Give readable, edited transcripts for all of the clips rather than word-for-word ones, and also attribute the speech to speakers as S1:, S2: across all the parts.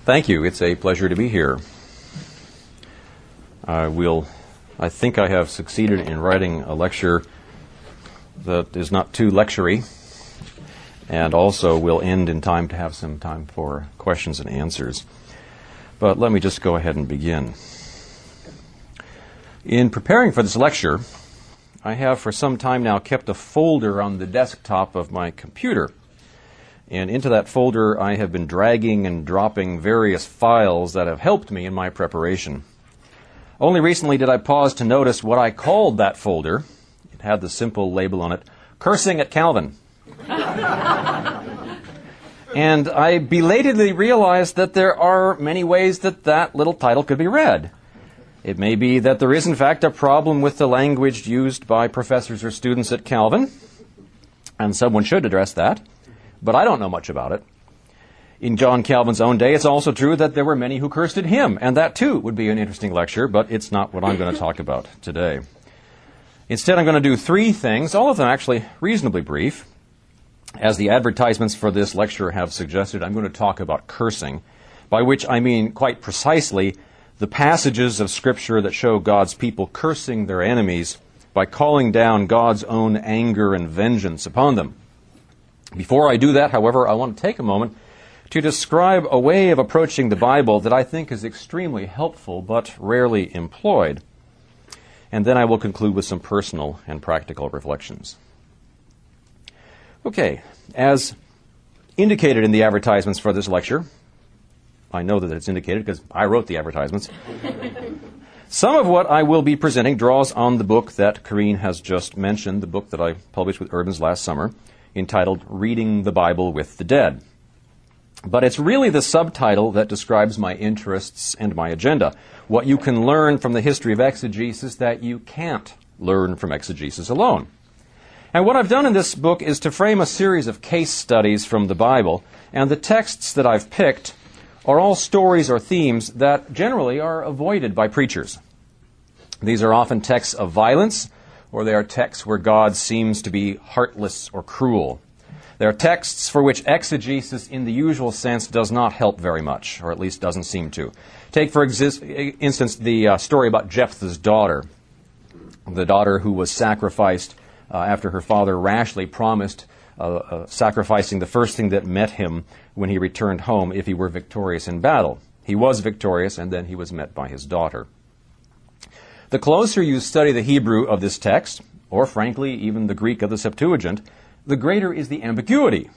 S1: Thank you. It's a pleasure to be here. I think I have succeeded in writing a lecture that is not too lectury, and also will end in time to have some time for questions and answers. But let me just go ahead and begin. In preparing for this lecture, I have for some time now kept a folder on the desktop of my computer. And into that folder I have been dragging and dropping various files that have helped me in my preparation. Only recently did I pause to notice what I called that folder. It had the simple label on it, Cursing at Calvin. And I belatedly realized that there are many ways that little title could be read. It may be that there is, in fact, a problem with the language used by professors or students at Calvin, and someone should address that, but I don't know much about it. In John Calvin's own day, it's also true that there were many who cursed at him, and that, too, would be an interesting lecture, but it's not what I'm going to talk about today. Instead, I'm going to do three things, all of them actually reasonably brief. As the advertisements for this lecture have suggested, I'm going to talk about cursing, by which I mean, quite precisely, the passages of Scripture that show God's people cursing their enemies by calling down God's own anger and vengeance upon them. Before I do that, however, I want to take a moment to describe a way of approaching the Bible that I think is extremely helpful but rarely employed. And then I will conclude with some personal and practical reflections. Okay, as indicated in the advertisements for this lecture, I know that it's indicated because I wrote the advertisements. Some of what I will be presenting draws on the book that Corrine has just mentioned, the book that I published with Urbans last summer, entitled Reading the Bible with the Dead. But it's really the subtitle that describes my interests and my agenda. What you can learn from the history of exegesis that you can't learn from exegesis alone. And what I've done in this book is to frame a series of case studies from the Bible, and the texts that I've picked are all stories or themes that generally are avoided by preachers. These are often texts of violence, or they are texts where God seems to be heartless or cruel. They are texts for which exegesis in the usual sense does not help very much, or at least doesn't seem to. Take, for instance, the story about Jephthah's daughter, the daughter who was sacrificed after her father rashly promised sacrificing the first thing that met him when he returned home if he were victorious in battle. He was victorious, and then he was met by his daughter. The closer you study the Hebrew of this text, or frankly, even the Greek of the Septuagint, the greater is the ambiguity.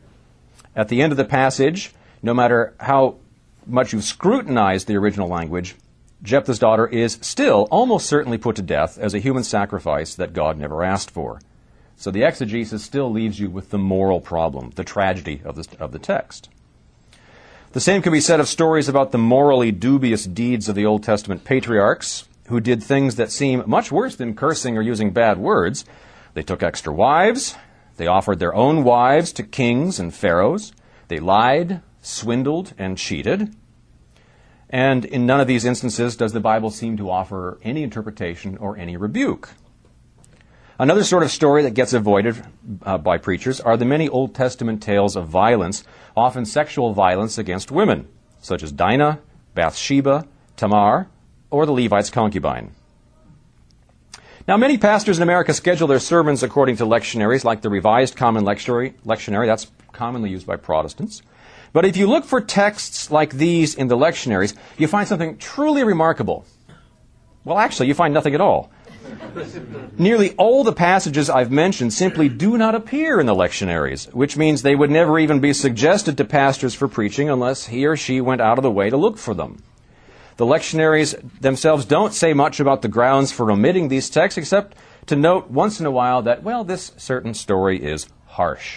S1: At the end of the passage, no matter how much you've scrutinized the original language, Jephthah's daughter is still almost certainly put to death as a human sacrifice that God never asked for. So the exegesis still leaves you with the moral problem, the tragedy of the text. The same can be said of stories about the morally dubious deeds of the Old Testament patriarchs, who did things that seem much worse than cursing or using bad words. They took extra wives. They offered their own wives to kings and pharaohs. They lied, swindled, and cheated. And in none of these instances does the Bible seem to offer any interpretation or any rebuke. Another sort of story that gets avoided by preachers are the many Old Testament tales of violence, often sexual violence against women, such as Dinah, Bathsheba, Tamar, or the Levite's concubine. Now, many pastors in America schedule their sermons according to lectionaries, like the Revised Common Lectionary. That's commonly used by Protestants. But if you look for texts like these in the lectionaries, you find something truly remarkable. Well, actually, you find nothing at all. Nearly all the passages I've mentioned simply do not appear in the lectionaries, which means they would never even be suggested to pastors for preaching unless he or she went out of the way to look for them. The lectionaries themselves don't say much about the grounds for omitting these texts, except to note once in a while that, well, this certain story is harsh.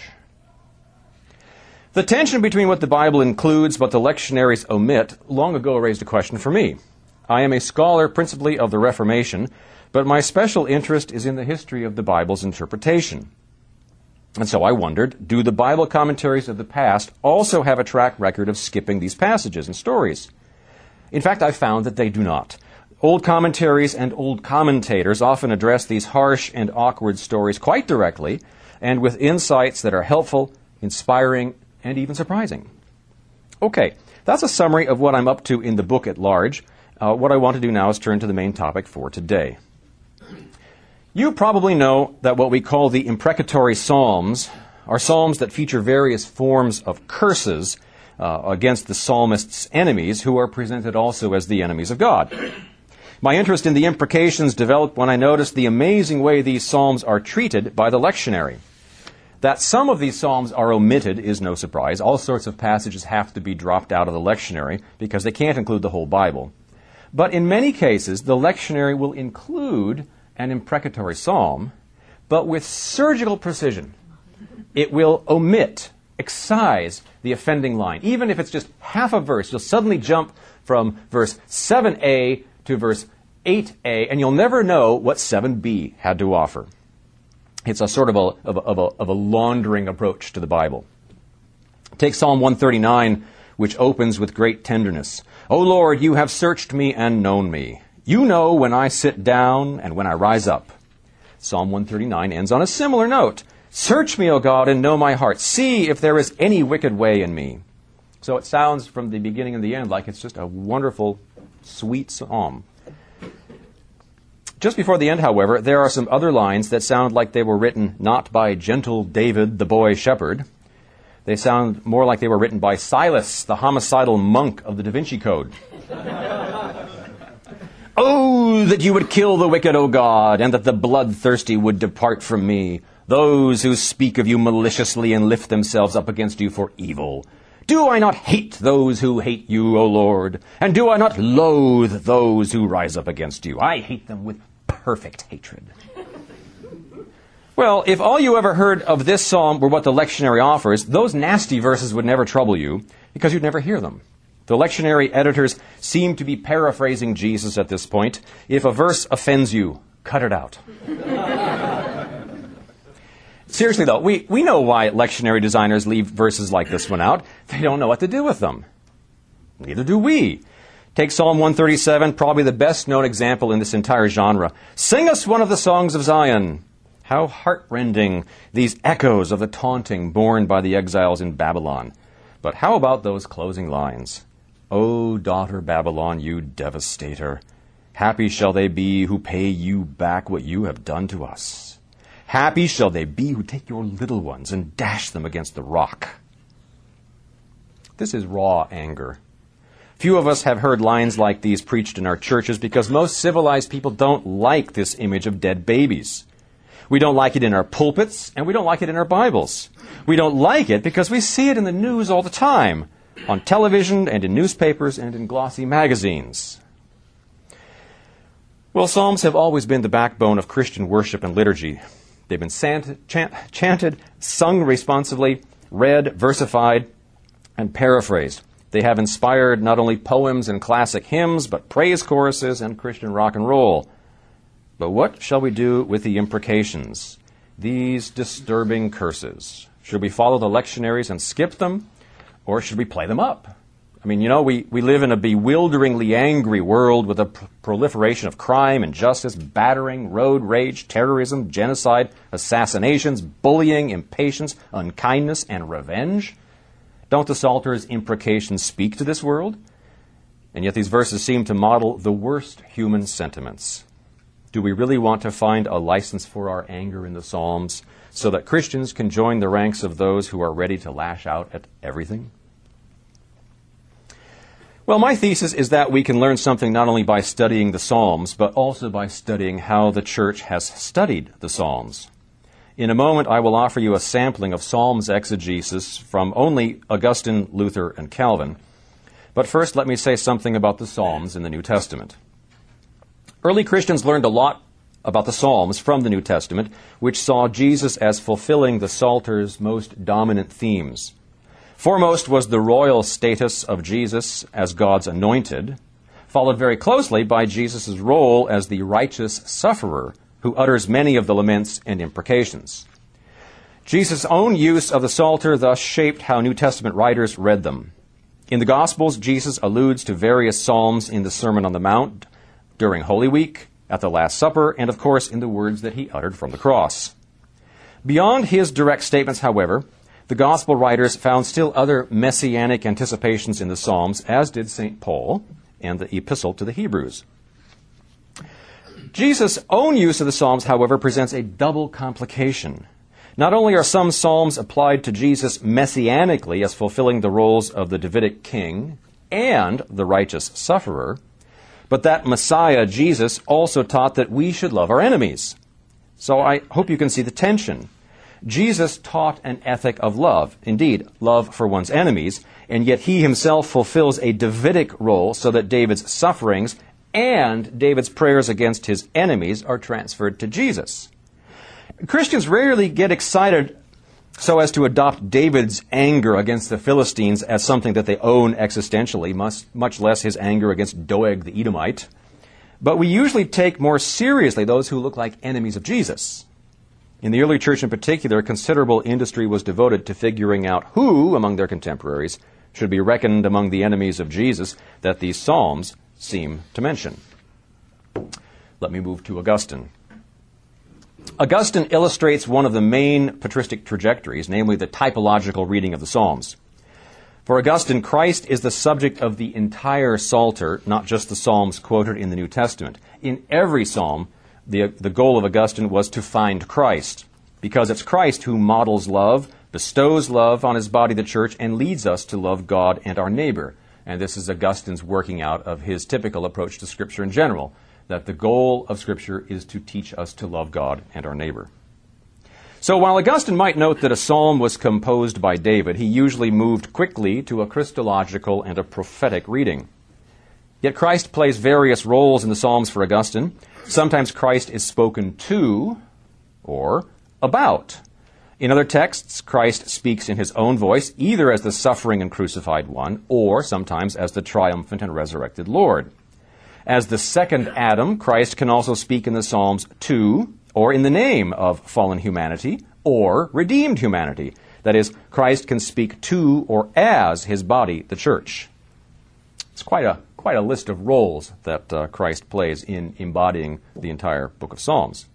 S1: The tension between what the Bible includes but the lectionaries omit long ago raised a question for me. I am a scholar principally of the Reformation, but my special interest is in the history of the Bible's interpretation. And so I wondered, do the Bible commentaries of the past also have a track record of skipping these passages and stories? In fact, I found that they do not. Old commentaries and old commentators often address these harsh and awkward stories quite directly and with insights that are helpful, inspiring, and even surprising. Okay, That's a summary of what I'm up to in the book at large. What I want to do now is turn to the main topic for today. You probably know that what we call the imprecatory psalms are psalms that feature various forms of curses against the psalmist's enemies, who are presented also as the enemies of God. My interest in the imprecations developed when I noticed the amazing way these psalms are treated by the lectionary. That some of these psalms are omitted is no surprise. All sorts of passages have to be dropped out of the lectionary because they can't include the whole Bible. But in many cases, the lectionary will include an imprecatory psalm, but with surgical precision. It will omit, excise the offending line. Even if it's just half a verse, you'll suddenly jump from verse 7a to verse 8a, and you'll never know what 7b had to offer. It's a sort of a laundering approach to the Bible. Take Psalm 139, which opens with great tenderness. O Lord, you have searched me and known me. You know when I sit down and when I rise up. Psalm 139 ends on a similar note. Search me, O God, and know my heart. See if there is any wicked way in me. So it sounds from the beginning and the end like it's just a wonderful, sweet psalm. Just before the end, however, there are some other lines that sound like they were written not by gentle David, the boy shepherd. They sound more like they were written by Silas, the homicidal monk of the Da Vinci Code. Oh, that you would kill the wicked, O God, and that the bloodthirsty would depart from me, those who speak of you maliciously and lift themselves up against you for evil. Do I not hate those who hate you, O Lord? And do I not loathe those who rise up against you? I hate them with perfect hatred. Well, if all you ever heard of this psalm were what the lectionary offers, those nasty verses would never trouble you, because you'd never hear them. The lectionary editors seem to be paraphrasing Jesus at this point. If a verse offends you, cut it out. Seriously, though, we know why lectionary designers leave verses like this one out. They don't know what to do with them. Neither do we. Take Psalm 137, probably the best-known example in this entire genre. Sing us one of the songs of Zion. How heartrending these echoes of the taunting borne by the exiles in Babylon. But how about those closing lines? O daughter Babylon, you devastator, happy shall they be who pay you back what you have done to us. Happy shall they be who take your little ones and dash them against the rock. This is raw anger. Few of us have heard lines like these preached in our churches because most civilized people don't like this image of dead babies. We don't like it in our pulpits, and we don't like it in our Bibles. We don't like it because we see it in the news all the time, on television and in newspapers and in glossy magazines. Well, psalms have always been the backbone of Christian worship and liturgy. They've been chanted, sung responsively, read, versified, and paraphrased. They have inspired not only poems and classic hymns, but praise choruses and Christian rock and roll. But what shall we do with the imprecations, these disturbing curses? Should we follow the lectionaries and skip them, or should we play them up? I mean, we live in a bewilderingly angry world with a proliferation of crime, injustice, battering, road rage, terrorism, genocide, assassinations, bullying, impatience, unkindness, and revenge. Don't the Psalter's imprecations speak to this world? And yet these verses seem to model the worst human sentiments. Do we really want to find a license for our anger in the Psalms so that Christians can join the ranks of those who are ready to lash out at everything? Well, my thesis is that we can learn something not only by studying the Psalms, but also by studying how the church has studied the Psalms. In a moment, I will offer you a sampling of Psalms exegesis from only Augustine, Luther, and Calvin. But first, let me say something about the Psalms in the New Testament. Early Christians learned a lot about the Psalms from the New Testament, which saw Jesus as fulfilling the Psalter's most dominant themes. Foremost was the royal status of Jesus as God's anointed, followed very closely by Jesus' role as the righteous sufferer who utters many of the laments and imprecations. Jesus' own use of the Psalter thus shaped how New Testament writers read them. In the Gospels, Jesus alludes to various psalms in the Sermon on the Mount, during Holy Week, at the Last Supper, and of course in the words that he uttered from the cross. Beyond his direct statements, however, the Gospel writers found still other messianic anticipations in the Psalms, as did St. Paul and the Epistle to the Hebrews. Jesus' own use of the Psalms, however, presents a double complication. Not only are some Psalms applied to Jesus messianically as fulfilling the roles of the Davidic king and the righteous sufferer, but that Messiah, Jesus, also taught that we should love our enemies. So I hope you can see the tension. Jesus taught an ethic of love, indeed, love for one's enemies, and yet he himself fulfills a Davidic role so that David's sufferings and David's prayers against his enemies are transferred to Jesus. Christians rarely get excited so as to adopt David's anger against the Philistines as something that they own existentially, much less his anger against Doeg the Edomite. But we usually take more seriously those who look like enemies of Jesus. In the early church in particular, considerable industry was devoted to figuring out who, among their contemporaries, should be reckoned among the enemies of Jesus that these Psalms seem to mention. Let me move to Augustine. Augustine illustrates one of the main patristic trajectories, namely the typological reading of the Psalms. For Augustine, Christ is the subject of the entire Psalter, not just the Psalms quoted in the New Testament. In every Psalm, the goal of Augustine was to find Christ, because it's Christ who models love, bestows love on his body, the church, and leads us to love God and our neighbor. And this is Augustine's working out of his typical approach to Scripture in general, that the goal of Scripture is to teach us to love God and our neighbor. So while Augustine might note that a psalm was composed by David, he usually moved quickly to a Christological and a prophetic reading. Yet Christ plays various roles in the Psalms for Augustine. Sometimes Christ is spoken to or about. In other texts, Christ speaks in his own voice, either as the suffering and crucified one, or sometimes as the triumphant and resurrected Lord. As the second Adam, Christ can also speak in the Psalms to or in the name of fallen humanity or redeemed humanity. That is, Christ can speak to or as his body, the church. It's quite a list of roles that Christ plays in embodying the entire book of Psalms.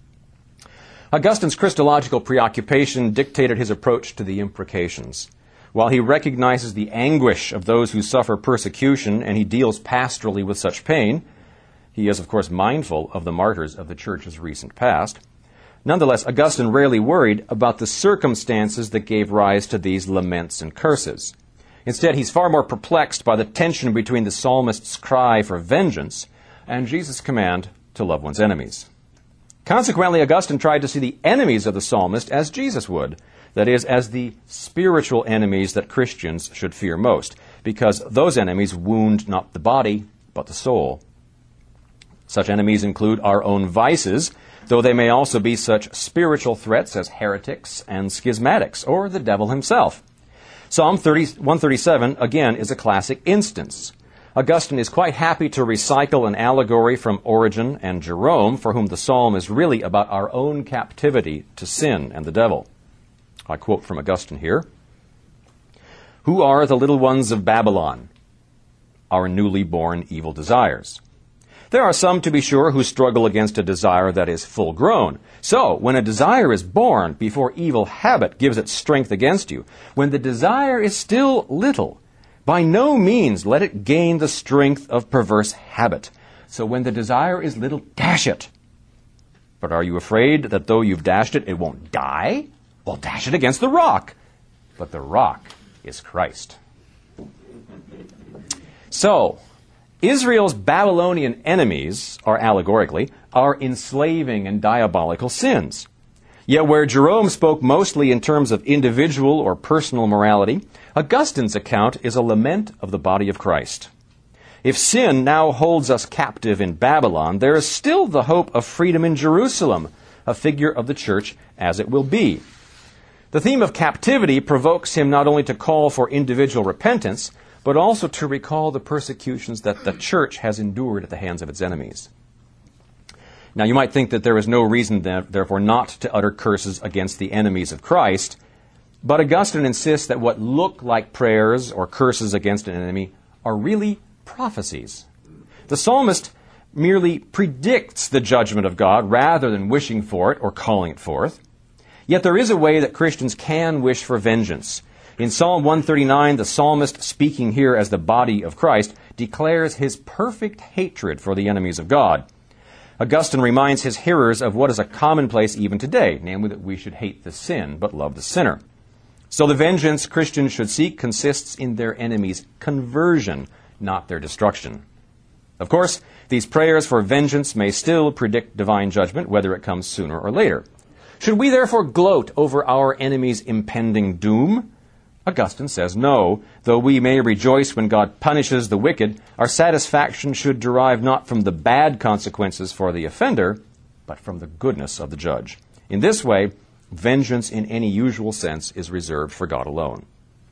S1: Augustine's Christological preoccupation dictated his approach to the imprecations. While he recognizes the anguish of those who suffer persecution and he deals pastorally with such pain, he is, of course, mindful of the martyrs of the Church's recent past. Nonetheless, Augustine rarely worried about the circumstances that gave rise to these laments and curses. Instead, he's far more perplexed by the tension between the psalmist's cry for vengeance and Jesus' command to love one's enemies. Consequently, Augustine tried to see the enemies of the psalmist as Jesus would, that is, as the spiritual enemies that Christians should fear most, because those enemies wound not the body, but the soul. Such enemies include our own vices, though they may also be such spiritual threats as heretics and schismatics, or the devil himself. Psalm 137, again, is a classic instance. Augustine is quite happy to recycle an allegory from Origen and Jerome, for whom the psalm is really about our own captivity to sin and the devil. I quote from Augustine here. Who are the little ones of Babylon? Our newly born evil desires. There are some, to be sure, who struggle against a desire that is full grown. So, when a desire is born before evil habit gives it strength against you, when the desire is still little, by no means let it gain the strength of perverse habit. So when the desire is little, dash it. But are you afraid that though you've dashed it, it won't die? Well, dash it against the rock. But the rock is Christ. So, Israel's Babylonian enemies, or allegorically, are enslaving and diabolical sins. Yet where Jerome spoke mostly in terms of individual or personal morality, Augustine's account is a lament of the body of Christ. If sin now holds us captive in Babylon, there is still the hope of freedom in Jerusalem, a figure of the church as it will be. The theme of captivity provokes him not only to call for individual repentance, but also to recall the persecutions that the church has endured at the hands of its enemies. Now, you might think that there is no reason, therefore, not to utter curses against the enemies of Christ, but Augustine insists that what look like prayers or curses against an enemy are really prophecies. The psalmist merely predicts the judgment of God rather than wishing for it or calling it forth. Yet there is a way that Christians can wish for vengeance. In Psalm 139, the psalmist, speaking here as the body of Christ, declares his perfect hatred for the enemies of God. Augustine reminds his hearers of what is a commonplace even today, namely that we should hate the sin but love the sinner. So the vengeance Christians should seek consists in their enemies' conversion, not their destruction. Of course, these prayers for vengeance may still predict divine judgment, whether it comes sooner or later. Should we therefore gloat over our enemies' impending doom? Augustine says no. Though we may rejoice when God punishes the wicked, our satisfaction should derive not from the bad consequences for the offender, but from the goodness of the judge. In this way, vengeance in any usual sense is reserved for God alone.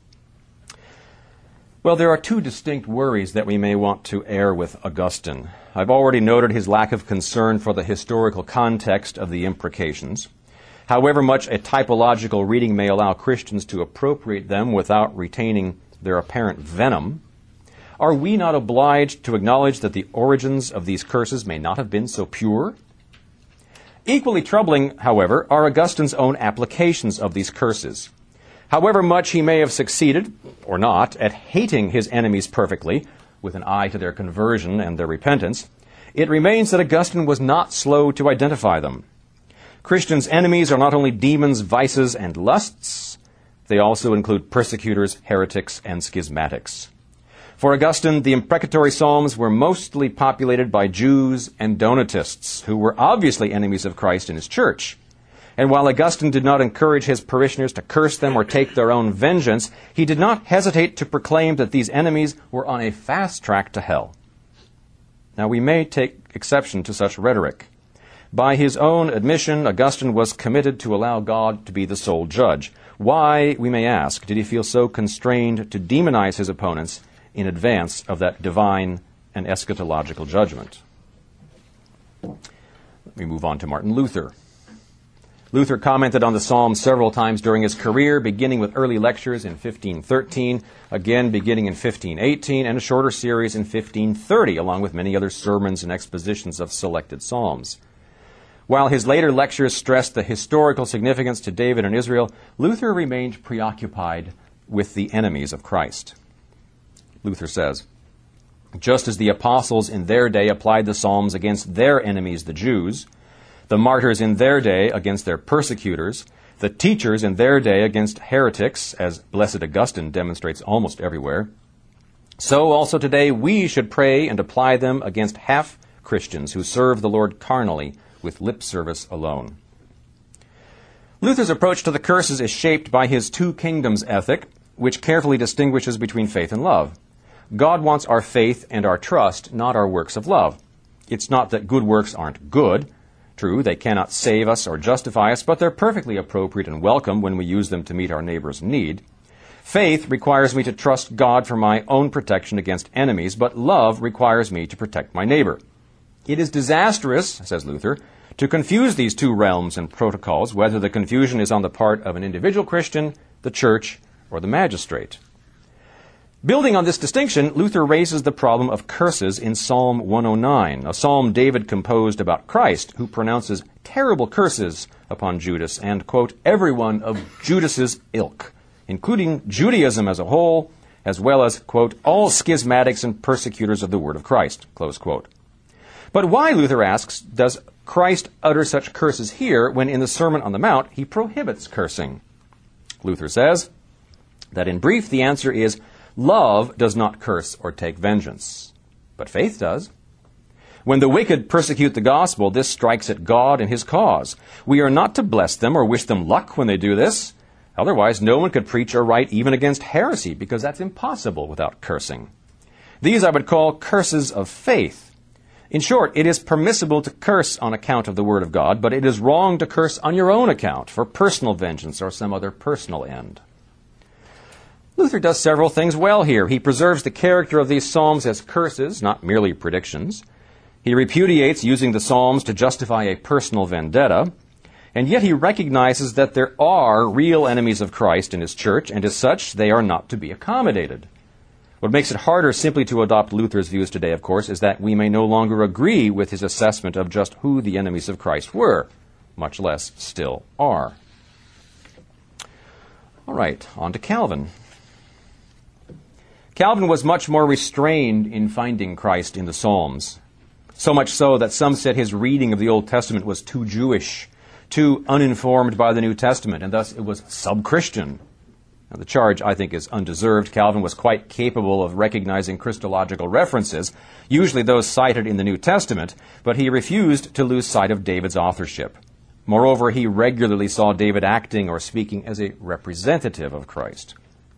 S1: Well, there are two distinct worries that we may want to air with Augustine. I've already noted his lack of concern for the historical context of the imprecations. However much a typological reading may allow Christians to appropriate them without retaining their apparent venom, are we not obliged to acknowledge that the origins of these curses may not have been so pure? Equally troubling, however, are Augustine's own applications of these curses. However much he may have succeeded, or not, at hating his enemies perfectly, with an eye to their conversion and their repentance, it remains that Augustine was not slow to identify them. Christians' enemies are not only demons, vices, and lusts, they also include persecutors, heretics, and schismatics. For Augustine, the imprecatory psalms were mostly populated by Jews and Donatists, who were obviously enemies of Christ and his church. And while Augustine did not encourage his parishioners to curse them or take their own vengeance, he did not hesitate to proclaim that these enemies were on a fast track to hell. Now, we may take exception to such rhetoric. By his own admission, Augustine was committed to allow God to be the sole judge. Why, we may ask, did he feel so constrained to demonize his opponents in advance of that divine and eschatological judgment? Let me move on to Martin Luther. Luther commented on the Psalms several times during his career, beginning with early lectures in 1513, again beginning in 1518, and a shorter series in 1530, along with many other sermons and expositions of selected Psalms. While his later lectures stressed the historical significance to David and Israel, Luther remained preoccupied with the enemies of Christ. Luther says, just as the apostles in their day applied the Psalms against their enemies, the Jews, the martyrs in their day against their persecutors, the teachers in their day against heretics, as Blessed Augustine demonstrates almost everywhere, so also today we should pray and apply them against half-Christians who serve the Lord carnally with lip service alone. Luther's approach to the curses is shaped by his two kingdoms ethic, which carefully distinguishes between faith and love. God wants our faith and our trust, not our works of love. It's not that good works aren't good. True, they cannot save us or justify us, but they're perfectly appropriate and welcome when we use them to meet our neighbor's need. Faith requires me to trust God for my own protection against enemies, but love requires me to protect my neighbor. It is disastrous, says Luther, to confuse these two realms and protocols, whether the confusion is on the part of an individual Christian, the church, or the magistrate. Building on this distinction, Luther raises the problem of curses in Psalm 109, a psalm David composed about Christ, who pronounces terrible curses upon Judas and, quote, everyone of Judas's ilk, including Judaism as a whole, as well as, quote, all schismatics and persecutors of the word of Christ, close quote. But why, Luther asks, does Christ utter such curses here when in the Sermon on the Mount he prohibits cursing? Luther says that in brief the answer is love does not curse or take vengeance, but faith does. When the wicked persecute the gospel, this strikes at God and his cause. We are not to bless them or wish them luck when they do this. Otherwise, no one could preach or write even against heresy, because that's impossible without cursing. These I would call curses of faith. In short, it is permissible to curse on account of the Word of God, but it is wrong to curse on your own account for personal vengeance or some other personal end. Luther does several things well here. He preserves the character of these psalms as curses, not merely predictions. He repudiates using the psalms to justify a personal vendetta, and yet he recognizes that there are real enemies of Christ in his church, and as such, they are not to be accommodated. What makes it harder simply to adopt Luther's views today, of course, is that we may no longer agree with his assessment of just who the enemies of Christ were, much less still are. All right, on to Calvin. Calvin was much more restrained in finding Christ in the Psalms. So much so that some said his reading of the Old Testament was too Jewish, too uninformed by the New Testament, and thus it was sub-Christian. Now, the charge, I think, is undeserved. Calvin was quite capable of recognizing Christological references, usually those cited in the New Testament, but he refused to lose sight of David's authorship. Moreover, he regularly saw David acting or speaking as a representative of Christ.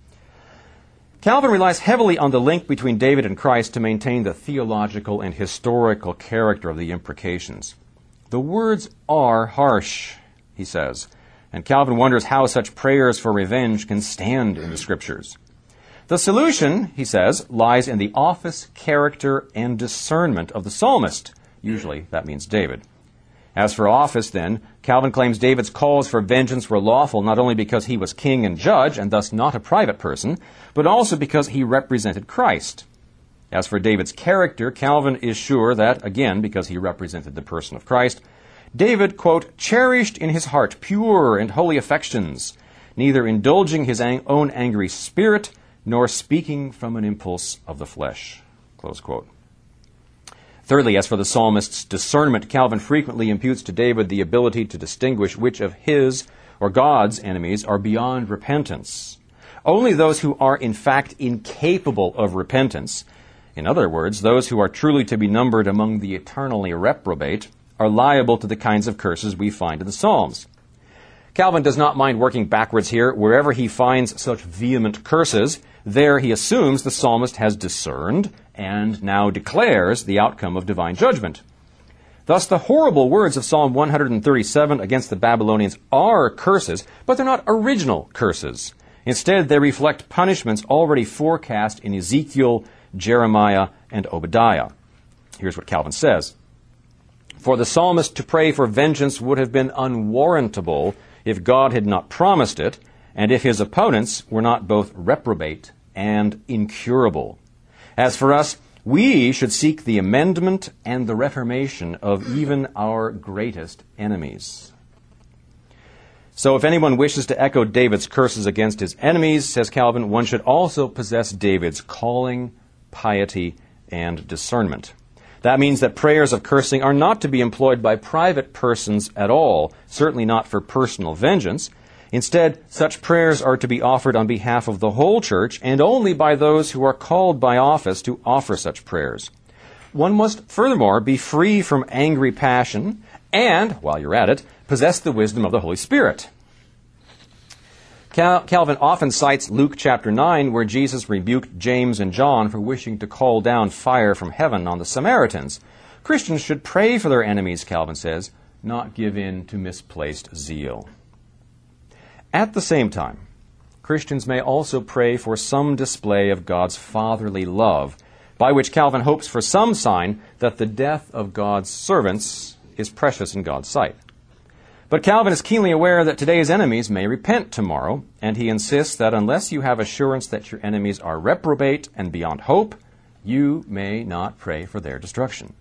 S1: Calvin relies heavily on the link between David and Christ to maintain the theological and historical character of the imprecations. The words are harsh, he says, and Calvin wonders how such prayers for revenge can stand in the Scriptures. The solution, he says, lies in the office, character, and discernment of the psalmist. Usually that means David. As for office, then, Calvin claims David's calls for vengeance were lawful not only because he was king and judge, and thus not a private person, but also because he represented Christ. As for David's character, Calvin is sure that, again, because he represented the person of Christ, David, quote, cherished in his heart pure and holy affections, neither indulging his own angry spirit, nor speaking from an impulse of the flesh, close quote. Thirdly, as for the psalmist's discernment, Calvin frequently imputes to David the ability to distinguish which of his or God's enemies are beyond repentance. Only those who are in fact incapable of repentance, in other words, those who are truly to be numbered among the eternally reprobate, are liable to the kinds of curses we find in the Psalms. Calvin does not mind working backwards here. Wherever he finds such vehement curses, there he assumes the psalmist has discerned and now declares the outcome of divine judgment. Thus, the horrible words of Psalm 137 against the Babylonians are curses, but they're not original curses. Instead, they reflect punishments already forecast in Ezekiel, Jeremiah, and Obadiah. Here's what Calvin says. For the psalmist to pray for vengeance would have been unwarrantable if God had not promised it, and if his opponents were not both reprobate and incurable. As for us, we should seek the amendment and the reformation of even our greatest enemies. So if anyone wishes to echo David's curses against his enemies, says Calvin, one should also possess David's calling, piety, and discernment. That means that prayers of cursing are not to be employed by private persons at all, certainly not for personal vengeance. Instead, such prayers are to be offered on behalf of the whole church and only by those who are called by office to offer such prayers. One must furthermore be free from angry passion and, while you're at it, possess the wisdom of the Holy Spirit. Calvin often cites Luke chapter 9, where Jesus rebuked James and John for wishing to call down fire from heaven on the Samaritans. Christians should pray for their enemies, Calvin says, not give in to misplaced zeal. At the same time, Christians may also pray for some display of God's fatherly love, by which Calvin hopes for some sign that the death of God's servants is precious in God's sight. But Calvin is keenly aware that today's enemies may repent tomorrow, and he insists that unless you have assurance that your enemies are reprobate and beyond hope, you may not pray for their destruction.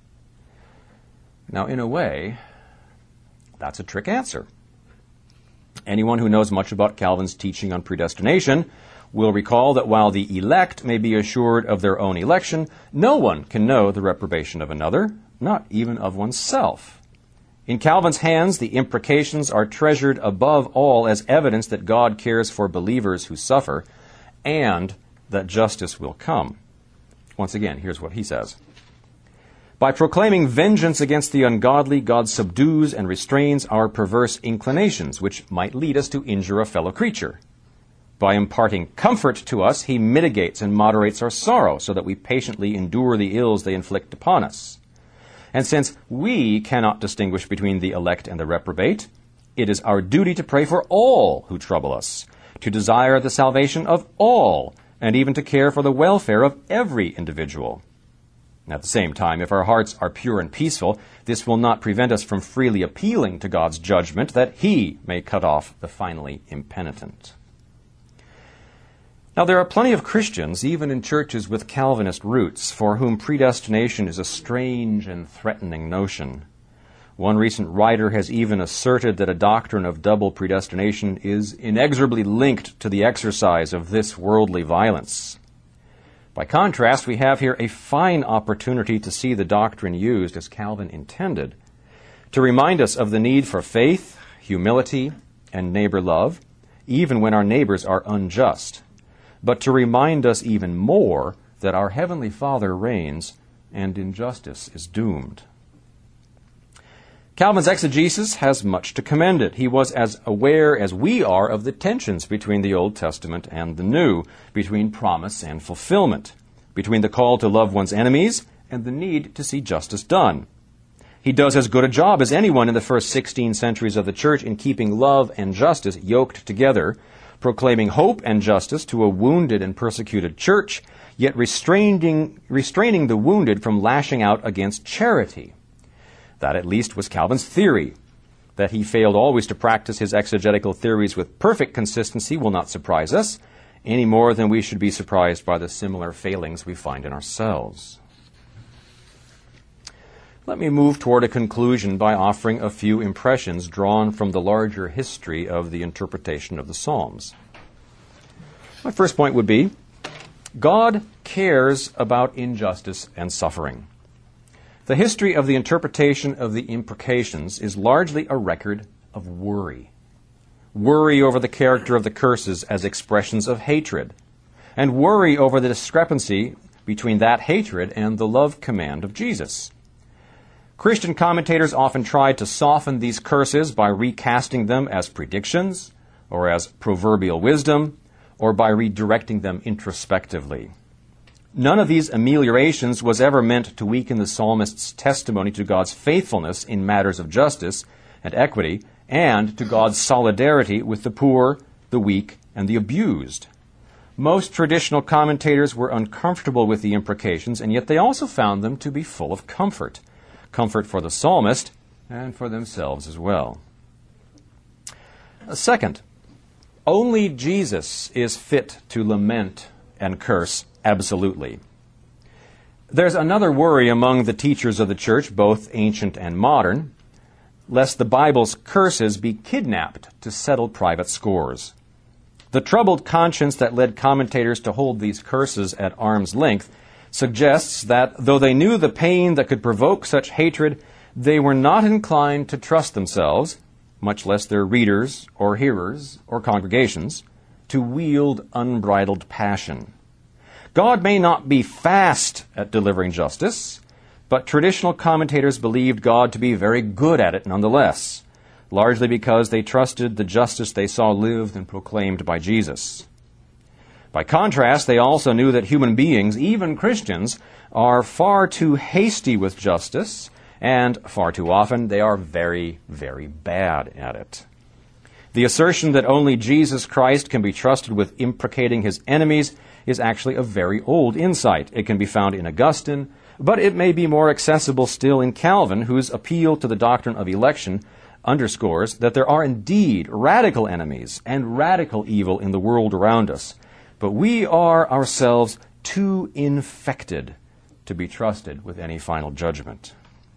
S1: Now, in a way, that's a trick answer. Anyone who knows much about Calvin's teaching on predestination will recall that while the elect may be assured of their own election, no one can know the reprobation of another, not even of oneself. In Calvin's hands, the imprecations are treasured above all as evidence that God cares for believers who suffer and that justice will come. Once again, here's what he says. By proclaiming vengeance against the ungodly, God subdues and restrains our perverse inclinations, which might lead us to injure a fellow creature. By imparting comfort to us, he mitigates and moderates our sorrow, so that we patiently endure the ills they inflict upon us. And since we cannot distinguish between the elect and the reprobate, it is our duty to pray for all who trouble us, to desire the salvation of all, and even to care for the welfare of every individual. At the same time, if our hearts are pure and peaceful, this will not prevent us from freely appealing to God's judgment that he may cut off the finally impenitent. Now, there are plenty of Christians, even in churches with Calvinist roots, for whom predestination is a strange and threatening notion. One recent writer has even asserted that a doctrine of double predestination is inexorably linked to the exercise of this worldly violence. By contrast, we have here a fine opportunity to see the doctrine used as Calvin intended, to remind us of the need for faith, humility, and neighbor love, even when our neighbors are unjust, but to remind us even more that our Heavenly Father reigns and injustice is doomed. Calvin's exegesis has much to commend it. He was as aware as we are of the tensions between the Old Testament and the New, between promise and fulfillment, between the call to love one's enemies and the need to see justice done. He does as good a job as anyone in the first 16 centuries of the Church in keeping love and justice yoked together, proclaiming hope and justice to a wounded and persecuted church, yet restraining the wounded from lashing out against charity. That at least was Calvin's theory. That he failed always to practice his exegetical theories with perfect consistency will not surprise us, any more than we should be surprised by the similar failings we find in ourselves. Let me move toward a conclusion by offering a few impressions drawn from the larger history of the interpretation of the Psalms. My first point would be, God cares about injustice and suffering. The history of the interpretation of the imprecations is largely a record of worry. Worry over the character of the curses as expressions of hatred, and worry over the discrepancy between that hatred and the love command of Jesus. Christian commentators often tried to soften these curses by recasting them as predictions, or as proverbial wisdom, or by redirecting them introspectively. None of these ameliorations was ever meant to weaken the psalmist's testimony to God's faithfulness in matters of justice and equity, and to God's solidarity with the poor, the weak, and the abused. Most traditional commentators were uncomfortable with the imprecations, and yet they also found them to be full of comfort. Comfort for the psalmist and for themselves as well. Second, only Jesus is fit to lament and curse absolutely. There's another worry among the teachers of the church, both ancient and modern, lest the Bible's curses be kidnapped to settle private scores. The troubled conscience that led commentators to hold these curses at arm's length suggests that, though they knew the pain that could provoke such hatred, they were not inclined to trust themselves, much less their readers or hearers or congregations, to wield unbridled passion. God may not be fast at delivering justice, but traditional commentators believed God to be very good at it nonetheless, largely because they trusted the justice they saw lived and proclaimed by Jesus. By contrast, they also knew that human beings, even Christians, are far too hasty with justice, and far too often they are very, very bad at it. The assertion that only Jesus Christ can be trusted with imprecating his enemies is actually a very old insight. It can be found in Augustine, but it may be more accessible still in Calvin, whose appeal to the doctrine of election underscores that there are indeed radical enemies and radical evil in the world around us, but we are ourselves too infected to be trusted with any final judgment.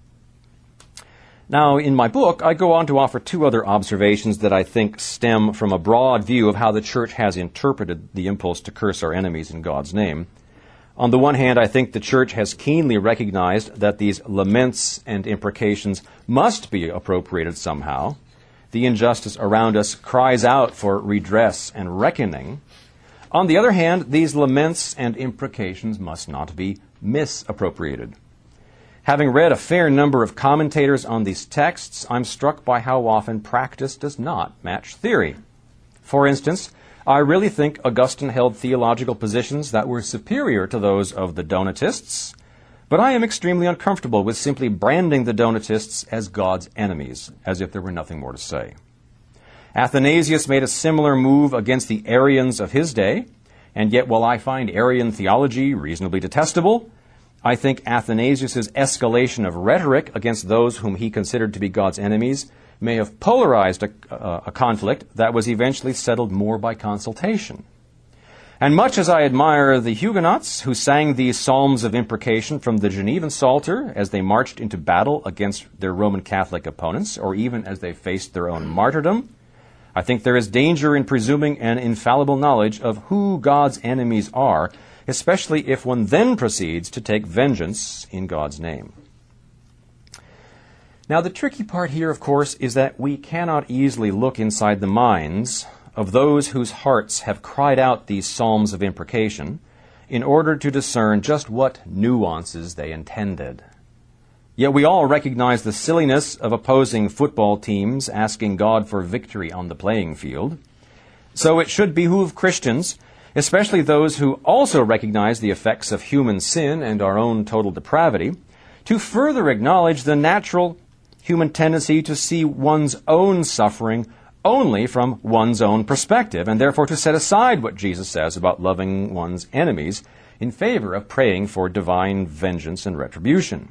S1: Now, in my book, I go on to offer two other observations that I think stem from a broad view of how the church has interpreted the impulse to curse our enemies in God's name. On the one hand, I think the church has keenly recognized that these laments and imprecations must be appropriated somehow. The injustice around us cries out for redress and reckoning. On the other hand, these laments and imprecations must not be misappropriated. Having read a fair number of commentators on these texts, I'm struck by how often practice does not match theory. For instance, I really think Augustine held theological positions that were superior to those of the Donatists, but I am extremely uncomfortable with simply branding the Donatists as God's enemies, as if there were nothing more to say. Athanasius made a similar move against the Arians of his day, and yet while I find Arian theology reasonably detestable, I think Athanasius' escalation of rhetoric against those whom he considered to be God's enemies may have polarized a conflict that was eventually settled more by consultation. And much as I admire the Huguenots who sang these psalms of imprecation from the Genevan Psalter as they marched into battle against their Roman Catholic opponents, or even as they faced their own martyrdom, I think there is danger in presuming an infallible knowledge of who God's enemies are, especially if one then proceeds to take vengeance in God's name. Now, the tricky part here, of course, is that we cannot easily look inside the minds of those whose hearts have cried out these psalms of imprecation in order to discern just what nuances they intended. Yet we all recognize the silliness of opposing football teams asking God for victory on the playing field. So it should behoove Christians, especially those who also recognize the effects of human sin and our own total depravity, to further acknowledge the natural human tendency to see one's own suffering only from one's own perspective, and therefore to set aside what Jesus says about loving one's enemies in favor of praying for divine vengeance and retribution.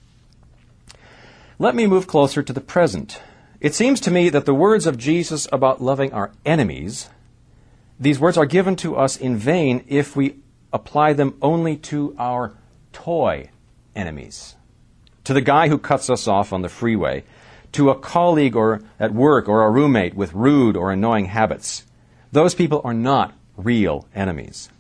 S1: Let me move closer to the present. It seems to me that the words of Jesus about loving our enemies, these words are given to us in vain if we apply them only to our toy enemies, to the guy who cuts us off on the freeway, to a colleague or at work or a roommate with rude or annoying habits. Those people are not real enemies.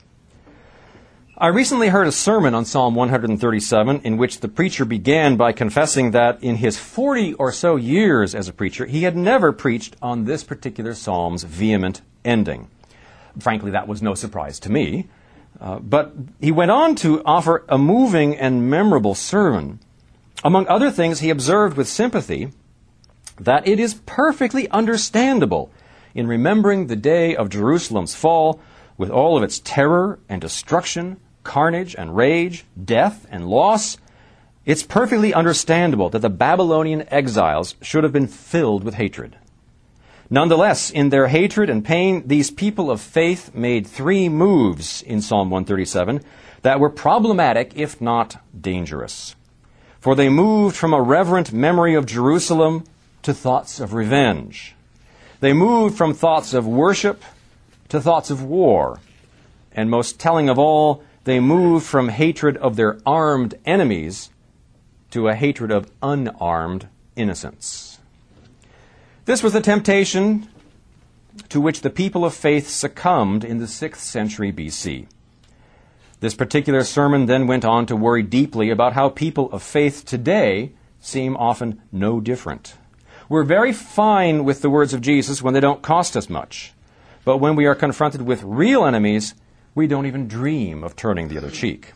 S1: I recently heard a sermon on Psalm 137 in which the preacher began by confessing that in his 40 or so years as a preacher, he had never preached on this particular psalm's vehement ending. Frankly, that was no surprise to me. But he went on to offer a moving and memorable sermon. Among other things, he observed with sympathy that it is perfectly understandable in remembering the day of Jerusalem's fall with all of its terror and destruction, carnage and rage, death and loss. It's perfectly understandable that the Babylonian exiles should have been filled with hatred. Nonetheless, in their hatred and pain, these people of faith made three moves in Psalm 137 that were problematic, if not dangerous. For they moved from a reverent memory of Jerusalem to thoughts of revenge. They moved from thoughts of worship to thoughts of war. And most telling of all, they moved from hatred of their armed enemies to a hatred of unarmed innocents. This was the temptation to which the people of faith succumbed in the 6th century BC. This particular sermon then went on to worry deeply about how people of faith today seem often no different. We're very fine with the words of Jesus when they don't cost us much. But when we are confronted with real enemies, we don't even dream of turning the other cheek.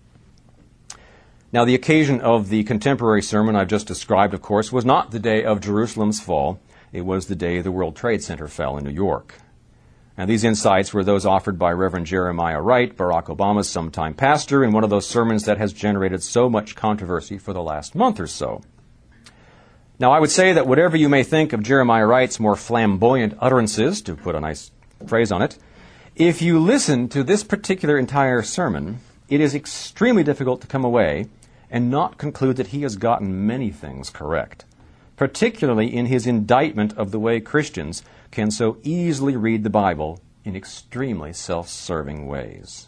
S1: Now, the occasion of the contemporary sermon I've just described, of course, was not the day of Jerusalem's fall. It was the day the World Trade Center fell in New York. And these insights were those offered by Reverend Jeremiah Wright, Barack Obama's sometime pastor, in one of those sermons that has generated so much controversy for the last month or so. Now, I would say that whatever you may think of Jeremiah Wright's more flamboyant utterances, to put a nice phrase on it, if you listen to this particular entire sermon, it is extremely difficult to come away and not conclude that he has gotten many things correct, particularly in his indictment of the way Christians can so easily read the Bible in extremely self-serving ways.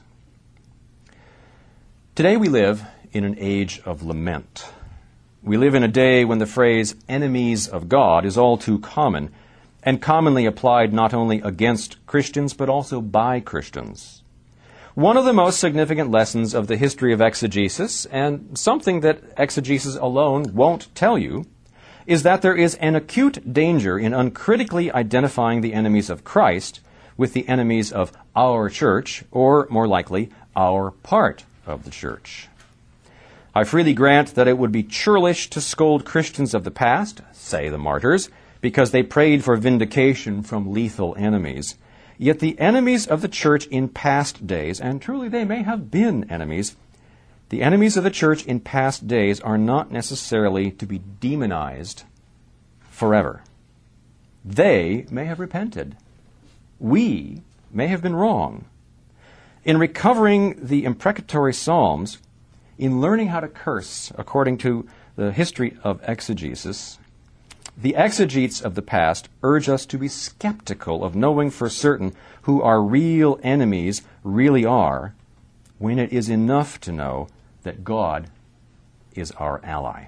S1: Today we live in an age of lament. We live in a day when the phrase enemies of God is all too common, and commonly applied not only against Christians but also by Christians. One of the most significant lessons of the history of exegesis, and something that exegesis alone won't tell you, is that there is an acute danger in uncritically identifying the enemies of Christ with the enemies of our church, or more likely, our part of the church. I freely grant that it would be churlish to scold Christians of the past, say the martyrs, because they prayed for vindication from lethal enemies. Yet the enemies of the church in past days, and truly they may have been enemies, the enemies of the church in past days are not necessarily to be demonized forever. They may have repented. We may have been wrong. In recovering the imprecatory Psalms, in learning how to curse according to the history of exegesis, The exegetes of the past urge us to be skeptical of knowing for certain who our real enemies really are, when it is enough to know that God is our ally.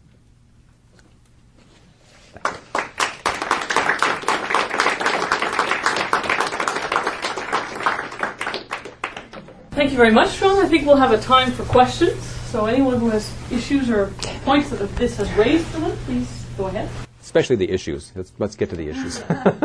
S2: Thank you very much, Sean. I think we'll have a time for questions. So anyone who has issues or points that this has raised for them, please go ahead.
S1: Especially the issues. Let's get to the issues.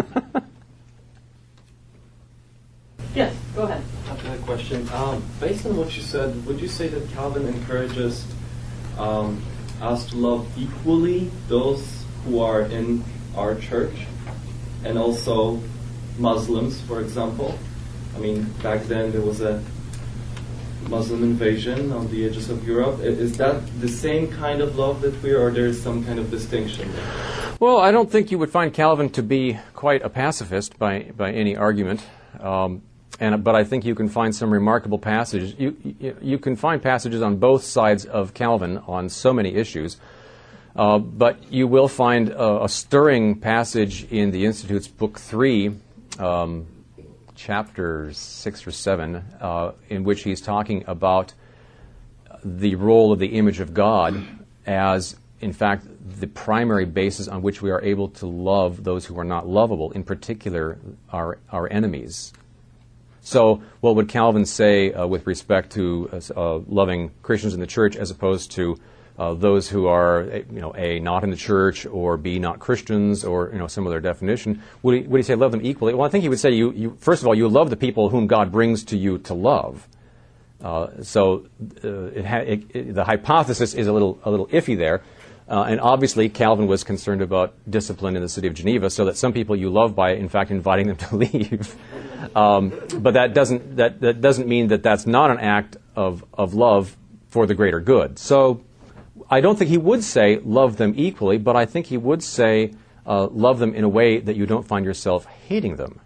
S2: Yes, go ahead.
S3: I've got a question. Based on what you said, would you say that Calvin encourages us to love equally those who are in our church and also Muslims, for example? I mean, back then there was a Muslim invasion on the edges of Europe. Is that the same kind of love that we are, or there is some kind of distinction there?
S1: Well, I don't think you would find Calvin to be quite a pacifist by any argument. But I think you can find some remarkable passages. You can find passages on both sides of Calvin on so many issues. But you will find a stirring passage in the Institute's Book 3, chapter 6 or 7, in which he's talking about the role of the image of God as, in fact, the primary basis on which we are able to love those who are not lovable, in particular our enemies. So what would Calvin say with respect to loving Christians in the church as opposed to those who are, A, not in the church, or B, not Christians, or, some other definition? Would he say love them equally? Well, I think he would say you first of all, you love the people whom God brings to you to love. So the hypothesis is a little iffy there. And obviously, Calvin was concerned about discipline in the city of Geneva, so that some people you love by, in fact, inviting them to leave. But that doesn't mean that that's not an act of love for the greater good. So I don't think he would say love them equally, but I think he would say love them in a way that you don't find yourself hating them.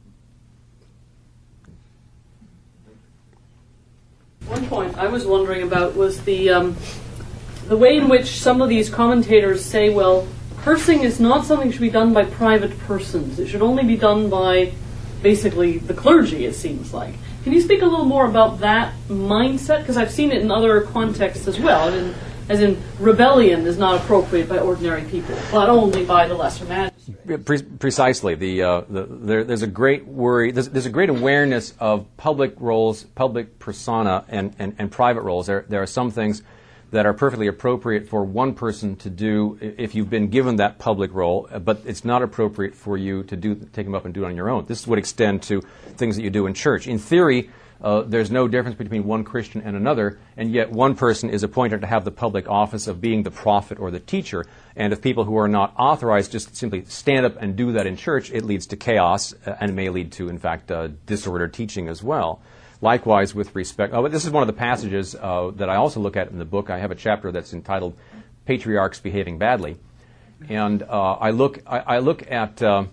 S2: One point I was wondering about was the way in which some of these commentators say, well, cursing is not something that should be done by private persons. It should only be done by, basically, the clergy, it seems like. Can you speak a little more about that mindset? Because I've seen it in other contexts as well. As in, rebellion is not appropriate by ordinary people, but only by the lesser magistrate.
S1: Precisely. There's a great worry. There's a great awareness of public roles, public persona, and private roles. There are some things that are perfectly appropriate for one person to do if you've been given that public role, but it's not appropriate for you to take them up and do it on your own. This would extend to things that you do in church. In theory, there's no difference between one Christian and another, and yet one person is appointed to have the public office of being the prophet or the teacher. And if people who are not authorized just simply stand up and do that in church, it leads to chaos and may lead to, in fact, disordered teaching as well. Likewise, with respect, this is one of the passages that I also look at in the book. I have a chapter that's entitled "Patriarchs Behaving Badly," and I look at a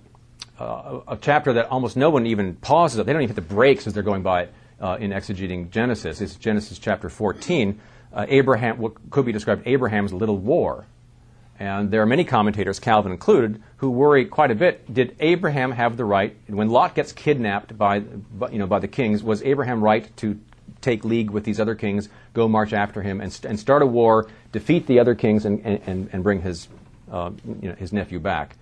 S1: chapter that almost no one even pauses at. They don't even hit the brakes as they're going by it in exegeting Genesis. It's Genesis chapter 14. Abraham, what could be described Abraham's little war. And there are many commentators, Calvin included, who worry quite a bit. Did Abraham have the right, when Lot gets kidnapped by the kings, was Abraham right to take league with these other kings, go march after him, and start a war, defeat the other kings, and bring his nephew back?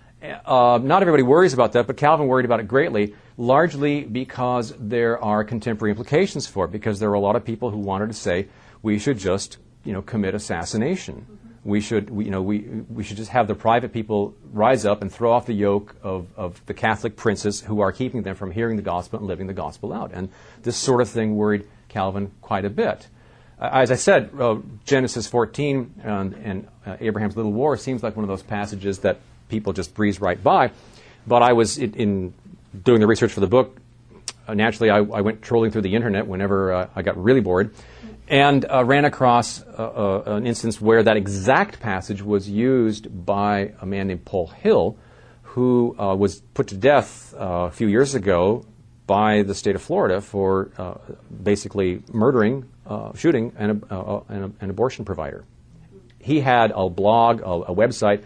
S1: Not everybody worries about that, but Calvin worried about it greatly, largely because there are contemporary implications for it, because there are a lot of people who wanted to say we should just commit assassination. We should just have the private people rise up and throw off the yoke of the Catholic princes who are keeping them from hearing the gospel and living the gospel out. And this sort of thing worried Calvin quite a bit. As I said, Genesis 14 and Abraham's little war seems like one of those passages that people just breeze right by. But I was, in doing the research for the book, naturally I went trolling through the internet whenever I got really bored, and ran across an instance where that exact passage was used by a man named Paul Hill, who was put to death a few years ago by the state of Florida for basically shooting an abortion provider. He had a blog, a website,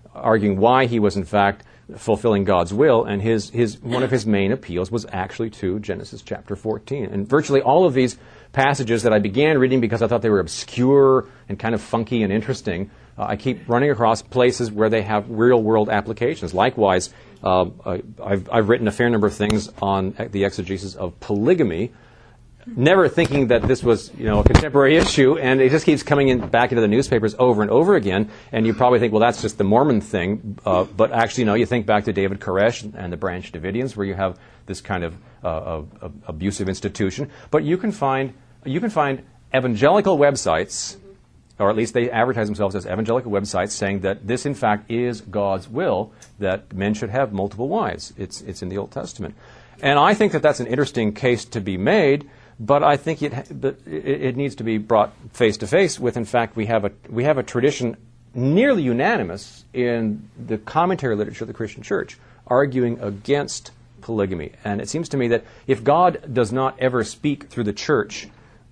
S1: arguing why he was in fact fulfilling God's will, and one of his main appeals was actually to Genesis chapter 14. And virtually all of these passages that I began reading because I thought they were obscure and kind of funky and interesting, I keep running across places where they have real-world applications. Likewise, I've written a fair number of things on the exegesis of polygamy, never thinking that this was, a contemporary issue, and it just keeps coming back into the newspapers over and over again. And you probably think, well, that's just the Mormon thing, but actually, you think back to David Koresh and the Branch Davidians, where you have this kind of abusive institution. But you can find evangelical websites, or at least they advertise themselves as evangelical websites, saying that this, in fact, is God's will, that men should have multiple wives. It's in the Old Testament. And I think that that's an interesting case to be made, but I think it needs to be brought face to face with, in fact, we have a tradition nearly unanimous in the commentary literature of the Christian Church arguing against polygamy. And it seems to me that if God does not ever speak through the church,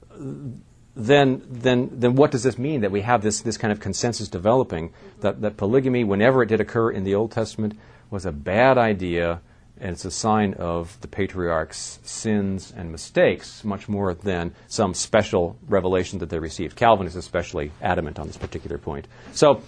S1: then what does this mean, that we have this kind of consensus developing that polygamy, whenever it did occur in the Old Testament, was a bad idea, and it's a sign of the patriarchs' sins and mistakes, much more than some special revelation that they received. Calvin is especially adamant on this particular point. So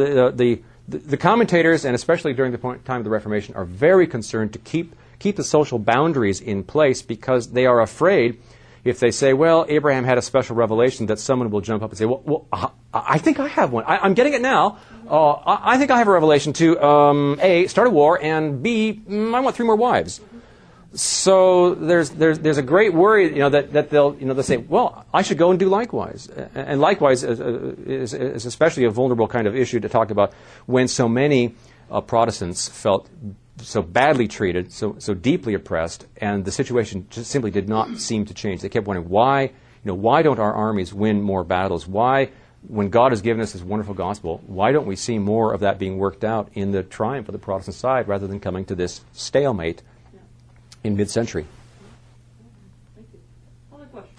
S1: the commentators, and especially during the time of the Reformation, are very concerned to keep the social boundaries in place, because they are afraid, if they say, well, Abraham had a special revelation, that someone will jump up and say, well, I think I have one. I'm getting it now. I think I have a revelation to, A, start a war, and B, I want 3 more wives. So there's a great worry, that they'll say, well, I should go and do likewise. And likewise is especially a vulnerable kind of issue to talk about when so many Protestants felt so badly treated, so deeply oppressed, and the situation just simply did not seem to change. They kept wondering, why don't our armies win more battles? Why, when God has given us this wonderful gospel, why don't we see more of that being worked out in the triumph of the Protestant side, rather than coming to this stalemate in mid-century?
S2: Thank you. Other questions?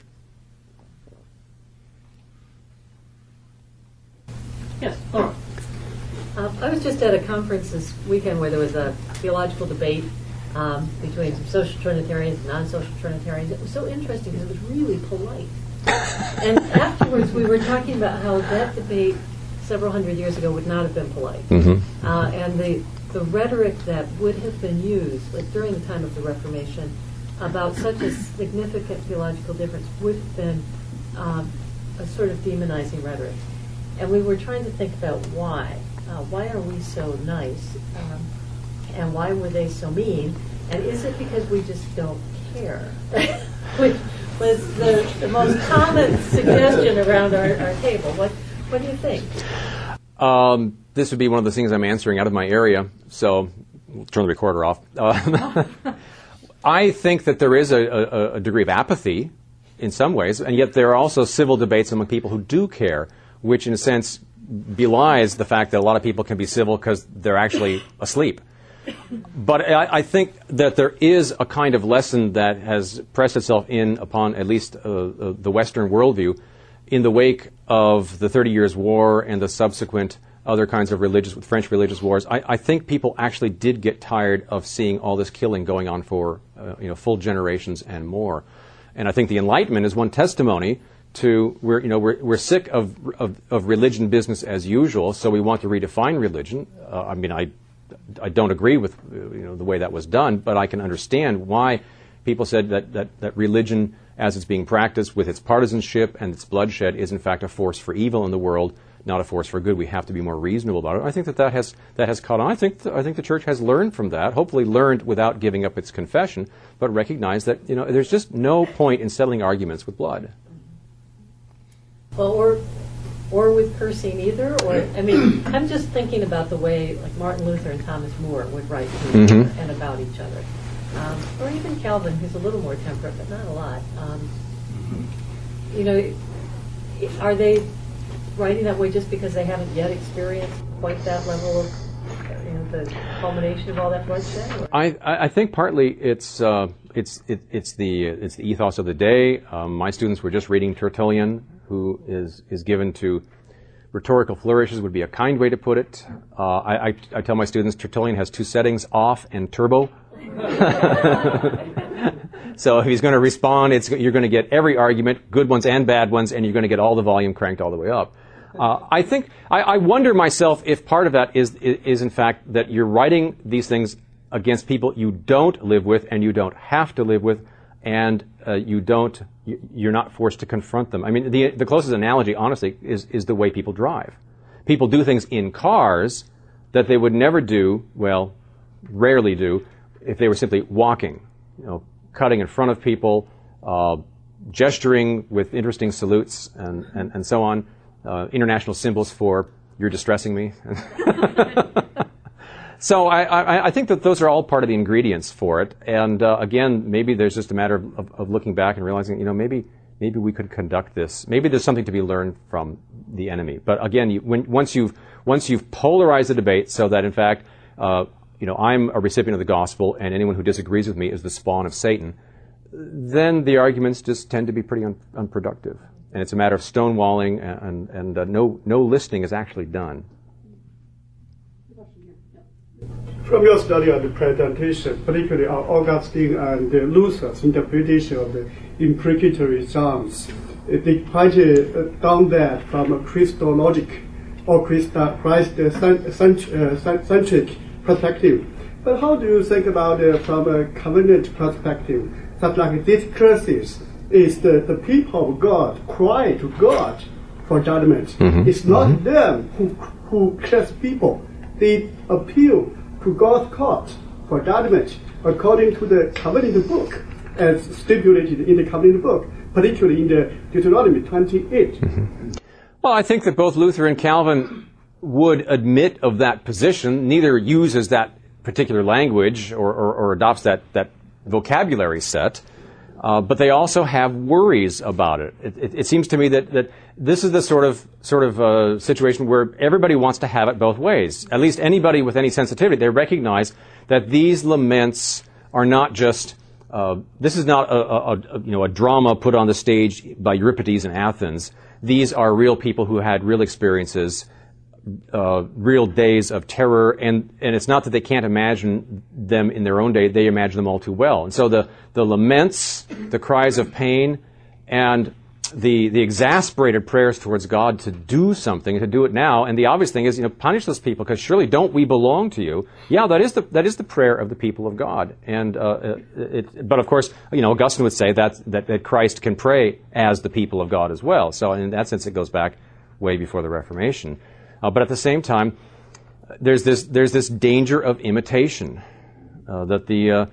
S2: Yes, Laura.
S4: I was just at a conference this weekend where there was a theological debate between some social Trinitarians and non-social Trinitarians. It was so interesting because it was really polite. And afterwards we were talking about how that debate several hundred years ago would not have been polite.
S1: Mm-hmm.
S4: And the rhetoric that would have been used, like during the time of the Reformation, about such a significant theological difference would have been a sort of demonizing rhetoric. And we were trying to think about why. Why are we so nice? And why were they so mean? And is it because we just don't care? Which was the most common suggestion around our table. What do you think?
S1: This would be one of the things I'm answering out of my area, so we'll turn the recorder off. I think that there is a degree of apathy in some ways, and yet there are also civil debates among people who do care, which in a sense belies the fact that a lot of people can be civil because they're actually asleep. But I think that there is a kind of lesson that has pressed itself in upon at least the Western worldview in the wake of the 30 Years' War and the subsequent other kinds of French religious wars. I think people actually did get tired of seeing all this killing going on for full generations and more. And I think the Enlightenment is one testimony to we're sick of religion business as usual, so we want to redefine religion. I don't agree with the way that was done, but I can understand why people said that religion, as it's being practiced with its partisanship and its bloodshed, is in fact a force for evil in the world, not a force for good. We have to be more reasonable about it. I think that has caught on. I think the church has learned from that. Hopefully, learned without giving up its confession, but recognized that there's just no point in settling arguments with blood.
S4: Well, or with cursing either, I'm just thinking about the way like Martin Luther and Thomas More would write to each other and about each other. Or even Calvin, who's a little more temperate, but not a lot. Are they writing that way just because they haven't yet experienced quite that level of the culmination of all that bloodshed? Or?
S1: I think partly it's the ethos of the day. My students were just reading Tertullian, who is given to rhetorical flourishes would be a kind way to put it. I tell my students Tertullian has two settings, off and turbo. So if he's going to respond, you're going to get every argument, good ones and bad ones, and you're going to get all the volume cranked all the way up. I wonder myself if part of that is in fact that you're writing these things against people you don't live with and you don't have to live with, and you're not forced to confront them. I mean, the closest analogy, honestly, is the way people drive. People do things in cars that they would never do, well, rarely do, if they were simply walking, cutting in front of people, gesturing with interesting salutes and so on, international symbols for "you're distressing me." So I think that those are all part of the ingredients for it. And again, maybe there's just a matter of looking back and realizing, maybe we could conduct this. Maybe there's something to be learned from the enemy. But again, once you've polarized the debate so that in fact, I'm a recipient of the gospel, and anyone who disagrees with me is the spawn of Satan, then the arguments just tend to be pretty unproductive. And it's a matter of stonewalling, and no listening is actually done.
S5: From your study of the presentation, particularly on Augustine and Luther's interpretation of the imprecatory Psalms, they quite down that from a Christologic or Christ-centric perspective. But how do you think about from a covenant perspective? Such like these curses is the people of God cry to God for judgment. Mm-hmm. It's not them who curse people. They appeal to God's court for judgment according to the covenant book as stipulated in the covenant book, particularly in the Deuteronomy 28.
S1: Mm-hmm. Well, I think that both Luther and Calvin would admit of that position. Neither uses that particular language or adopts that vocabulary set, but they also have worries about it. It seems to me that this is the sort of situation where everybody wants to have it both ways. At least anybody with any sensitivity, they recognize that these laments are not just. This is not a drama put on the stage by Euripides in Athens. These are real people who had real experiences, real days of terror, and it's not that they can't imagine them in their own day, they imagine them all too well. And so the laments, the cries of pain, and the exasperated prayers towards God to do something, to do it now, and the obvious thing is, punish those people, because surely don't we belong to you? Yeah, that is the prayer of the people of God. And but of course, Augustine would say that Christ can pray as the people of God as well. So in that sense, it goes back way before the Reformation. But at the same time, there's this danger of imitation. That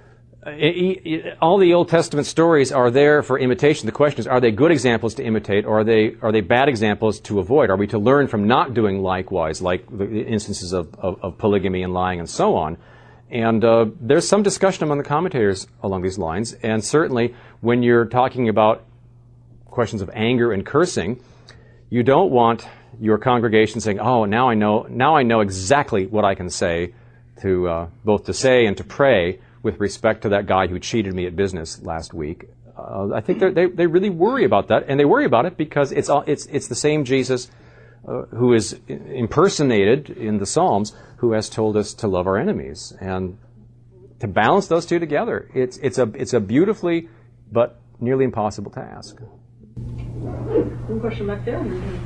S1: all the Old Testament stories are there for imitation. The question is, are they good examples to imitate, or are they bad examples to avoid? Are we to learn from not doing likewise, like the instances of polygamy and lying and so on? And there's some discussion among the commentators along these lines. And certainly, when you're talking about questions of anger and cursing, you don't want your congregation saying, "Oh, now I know exactly what I can say to both to say and to pray with respect to that guy who cheated me at business last week." I think they really worry about that, and they worry about it because it's the same Jesus who is impersonated in the Psalms, who has told us to love our enemies, and to balance those two together, it's a beautifully but nearly impossible task.
S2: One question back there.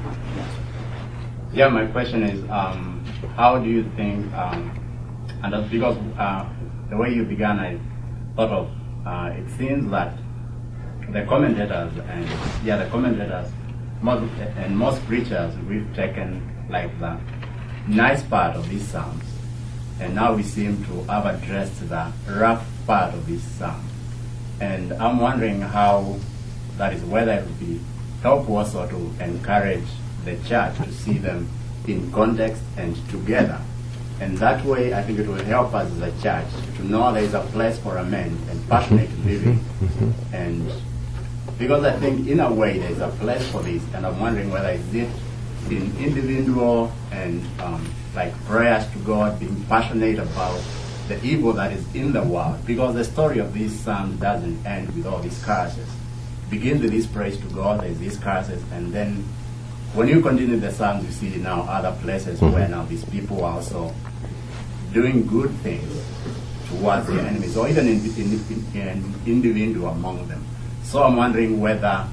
S6: Yeah, my question is, how do you think, and that's because the way you began, I thought of, it seems that the commentators, most preachers, we've taken like the nice part of these Psalms, and now we seem to have addressed the rough part of this Psalm. And I'm wondering how that is, whether it would be helpful also to encourage the church to see them in context and together. And that way, I think it will help us as a church to know there is a place for amend and passionate living. And because I think, in a way, there is a place for this, and I'm wondering whether is it in individual and like prayers to God, being passionate about the evil that is in the world. Because the story of these Psalms doesn't end with all these curses. It begins with this praise to God, there's these curses, and then when you continue the Psalms, you see now other places where now these people are also doing good things towards their enemies, or even in individual among them. So I'm wondering whether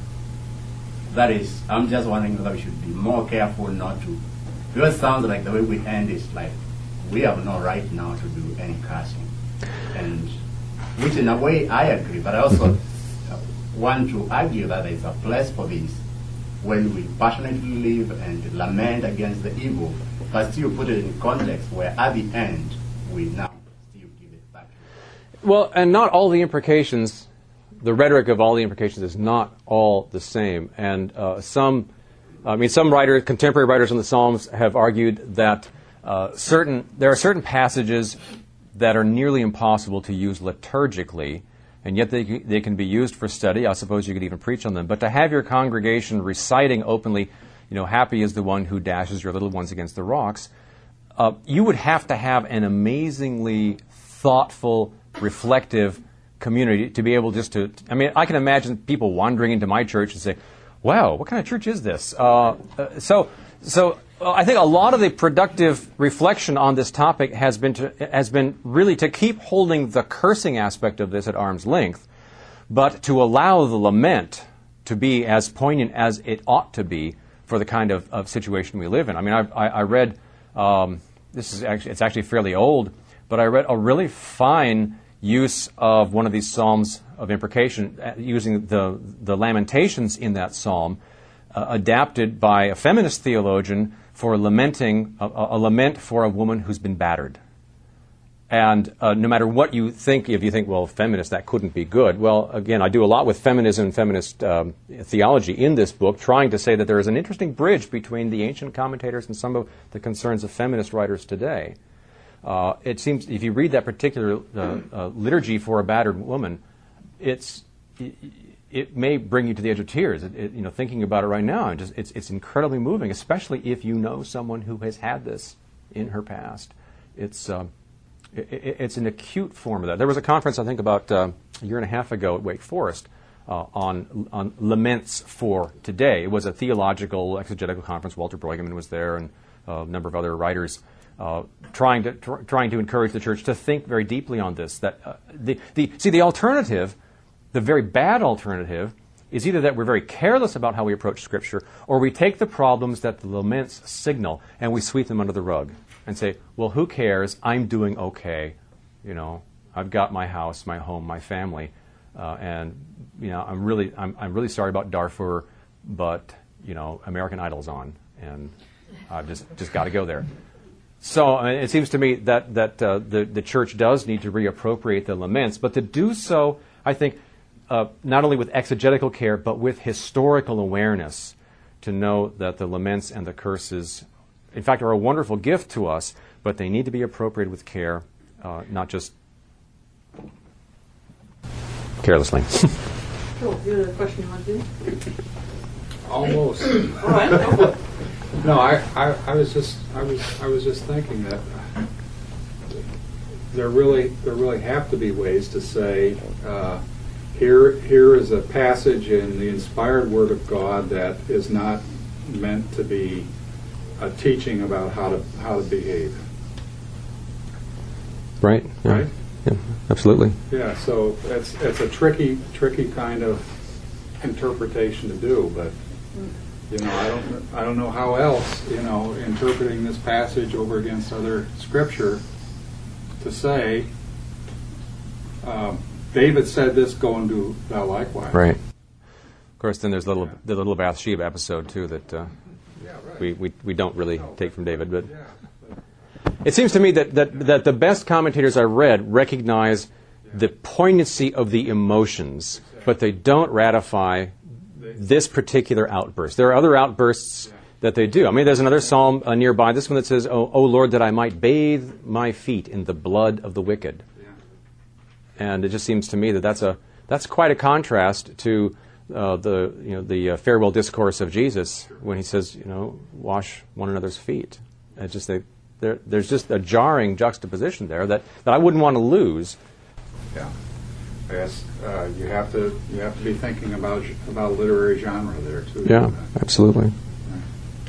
S6: I'm just wondering whether we should be more careful not to, because it sounds like the way we end is like we have no right now to do any cursing, and which in a way I agree, but I also want to argue that there is a place for this when we passionately live and lament against the evil, but still put it in context where at the end we now still give it back.
S1: Well, and not all the imprecations, the rhetoric of all the imprecations is not all the same. And some writers, contemporary writers in the Psalms have argued that there are certain passages that are nearly impossible to use liturgically, and yet they can be used for study. I suppose you could even preach on them. But to have your congregation reciting openly, happy is the one who dashes your little ones against the rocks, you would have to have an amazingly thoughtful, reflective community to be able just to... I can imagine people wandering into my church and say, wow, what kind of church is this? So I think a lot of the productive reflection on this topic has been really to keep holding the cursing aspect of this at arm's length, but to allow the lament to be as poignant as it ought to be for the kind of situation we live in. I read, it's actually fairly old, but I read a really fine use of one of these psalms of imprecation, using the lamentations in that psalm, adapted by a feminist theologian for lamenting a lament for a woman who's been battered. And no matter what you think, if you think, well, feminist, that couldn't be good. Well, again, I do a lot with feminism and feminist theology in this book, trying to say that there is an interesting bridge between the ancient commentators and some of the concerns of feminist writers today. It seems, if you read that particular liturgy for a battered woman, it may bring you to the edge of tears. Thinking about it right now, it's incredibly moving, especially if you know someone who has had this in her past. It's an acute form of that. There was a conference, I think, about a year and a half ago at Wake Forest on laments for today. It was a theological, exegetical conference. Walter Brueggemann was there, and a number of other writers trying to encourage the church to think very deeply on this. That the alternative, the very bad alternative, is either that we're very careless about how we approach Scripture, or we take the problems that the laments signal and we sweep them under the rug and say, well, who cares? I'm doing okay. I've got my house, my home, my family, and I'm really sorry about Darfur, but American Idol's on, and I've just got to go there. So it seems to me that the church does need to reappropriate the laments, but to do so, I think, not only with exegetical care, but with historical awareness, to know that the laments and the curses, in fact, are a wonderful gift to us, but they need to be appropriated with care, not just carelessly.
S2: Cool. You have a question you want to do?
S7: Almost.
S2: All right. Go for it.
S7: No, I was just thinking that there really have to be ways to say here is a passage in the inspired Word of God that is not meant to be a teaching about how to behave.
S1: Right. Yeah.
S7: Right.
S1: Yeah, absolutely.
S7: Yeah. So it's a tricky kind of interpretation to do, but. I don't know how else, interpreting this passage over against other scripture to say, David said this, go and do thou likewise.
S1: Right. Of course, then there's the little Bathsheba episode, too, that we don't really take from David. But it seems to me that the best commentators I read recognize the poignancy of the emotions, but they don't ratify this particular outburst. There are other outbursts that they do. There's another psalm nearby, this one that says, O Lord, that I might bathe my feet in the blood of the wicked. Yeah. And it just seems to me that that's quite a contrast to the farewell discourse of Jesus when he says, wash one another's feet. It's just there's just a jarring juxtaposition there that I wouldn't want to lose.
S7: Yeah. Yes, you have to be thinking about literary genre there too.
S1: Yeah, absolutely.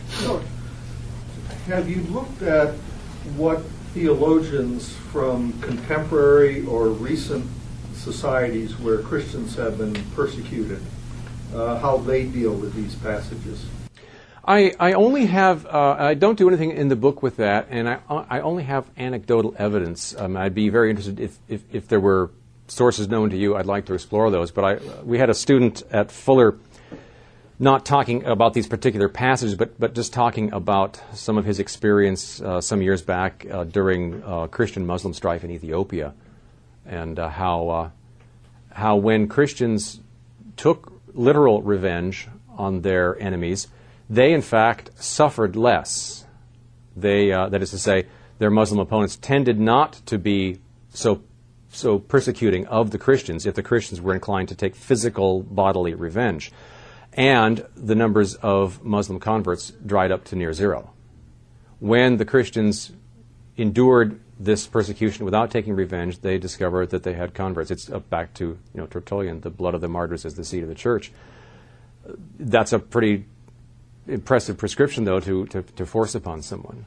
S8: Have you looked at what theologians from contemporary or recent societies where Christians have been persecuted, how they deal with these passages?
S1: I only have, I don't do anything in the book with that, and I only have anecdotal evidence. I'd be very interested if there were sources known to you, I'd like to explore those. But we had a student at Fuller not talking about these particular passages, but just talking about some of his experience some years back during Christian-Muslim strife in Ethiopia, and how when Christians took literal revenge on their enemies, they in fact suffered less. They, that is to say, their Muslim opponents tended not to be so persecuting of the Christians if the Christians were inclined to take physical bodily revenge. And the numbers of Muslim converts dried up to near zero. When the Christians endured this persecution without taking revenge, they discovered that they had converts. It's back to Tertullian, the blood of the martyrs is the seed of the church. That's a pretty impressive prescription, though, to force upon someone.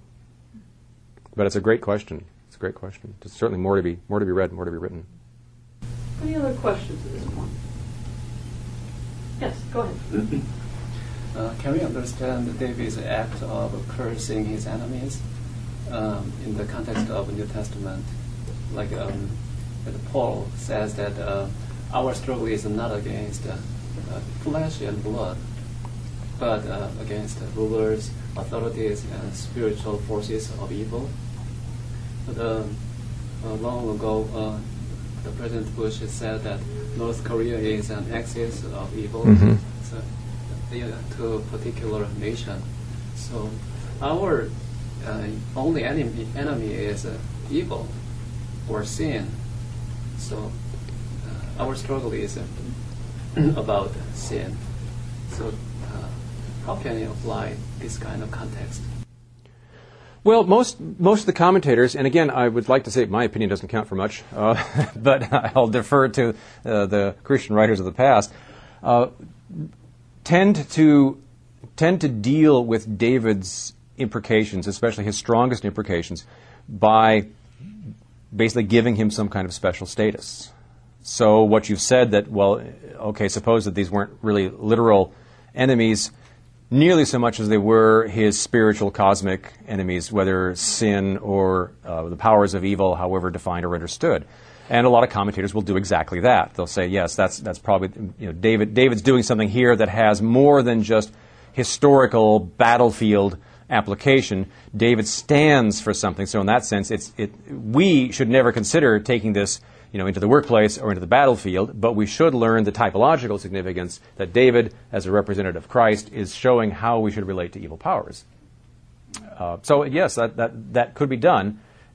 S1: But it's a great question. It's a great question. There's certainly more to be read, more to be written.
S2: Any other questions at this point? Yes, go ahead.
S9: Can we understand David's act of cursing his enemies in the context of the New Testament? Like Paul says that our struggle is not against flesh and blood, but against rulers, authorities, and spiritual forces of evil. But long ago, the President Bush said that North Korea is an axis of evil.
S1: Mm-hmm.
S9: To a particular nation. So our only enemy is evil or sin. So our struggle is about sin. So how can you apply this kind of context?
S1: Well, most of the commentators, and again, I would like to say my opinion doesn't count for much, but I'll defer to the Christian writers of the past, tend to deal with David's imprecations, especially his strongest imprecations, by basically giving him some kind of special status. So what you've said that, well, okay, suppose that these weren't really literal enemies nearly so much as they were his spiritual cosmic enemies, whether sin or the powers of evil, however defined or understood. And a lot of commentators will do exactly that. They'll say, yes, that's probably, David's doing something here that has more than just historical battlefield application. David stands for something. So in that sense, we should never consider taking this into the workplace or into the battlefield, but we should learn the typological significance that David, as a representative of Christ, is showing how we should relate to evil powers. So yes, that could be done.